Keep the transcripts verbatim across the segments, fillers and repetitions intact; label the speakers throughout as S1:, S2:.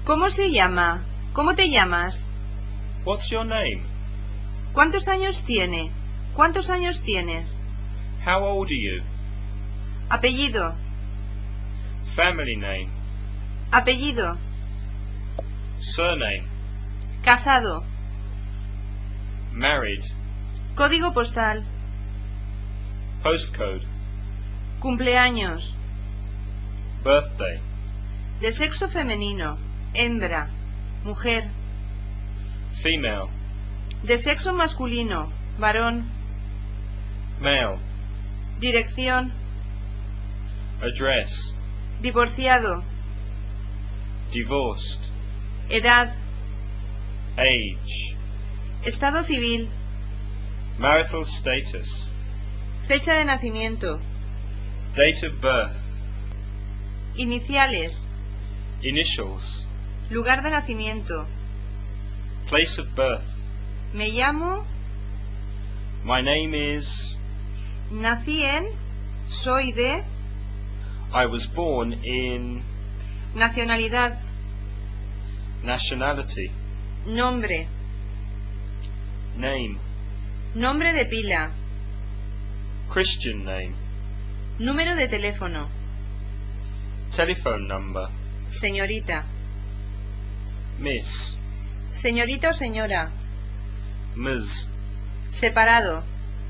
S1: ¿Cómo se llama? ¿Cómo te llamas?
S2: What's your name?
S1: ¿Cuántos años tiene? ¿Cuántos años tienes?
S2: How old are you?
S1: Apellido.
S2: Family name.
S1: Apellido.
S2: Surname.
S1: Casado.
S2: Married.
S1: Código postal.
S2: Postcode.
S1: Cumpleaños.
S2: Birthday.
S1: De sexo femenino. Hembra. Mujer.
S2: Female.
S1: De sexo masculino. Varón.
S2: Male.
S1: Dirección.
S2: Address.
S1: Divorciado.
S2: Divorced.
S1: Edad.
S2: Age.
S1: Estado civil.
S2: Marital status.
S1: Fecha de nacimiento.
S2: Date of birth.
S1: Iniciales.
S2: Initials.
S1: Lugar de nacimiento.
S2: Place of birth.
S1: Me llamo.
S2: My name is.
S1: Nací en. Soy de.
S2: I was born in.
S1: Nacionalidad.
S2: Nationality.
S1: Nombre.
S2: Name.
S1: Nombre de pila.
S2: Christian name.
S1: Número de teléfono.
S2: Telephone number.
S1: Señorita.
S2: Miss.
S1: Señorita o señora.
S2: Miz.
S1: Separado.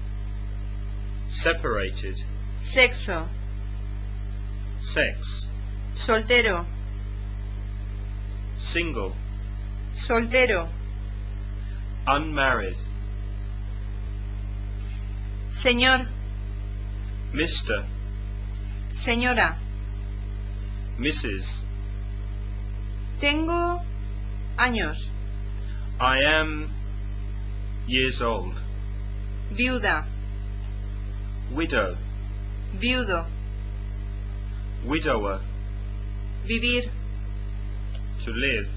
S2: Separated.
S1: Sexo.
S2: Sex.
S1: Soltero.
S2: Single.
S1: Soltero.
S2: Unmarried.
S1: Señor.
S2: Mister.
S1: Señora.
S2: Missus
S1: Tengo años.
S2: I am years old.
S1: Viuda.
S2: Widow.
S1: Viudo.
S2: Widower.
S1: Vivir.
S2: To live.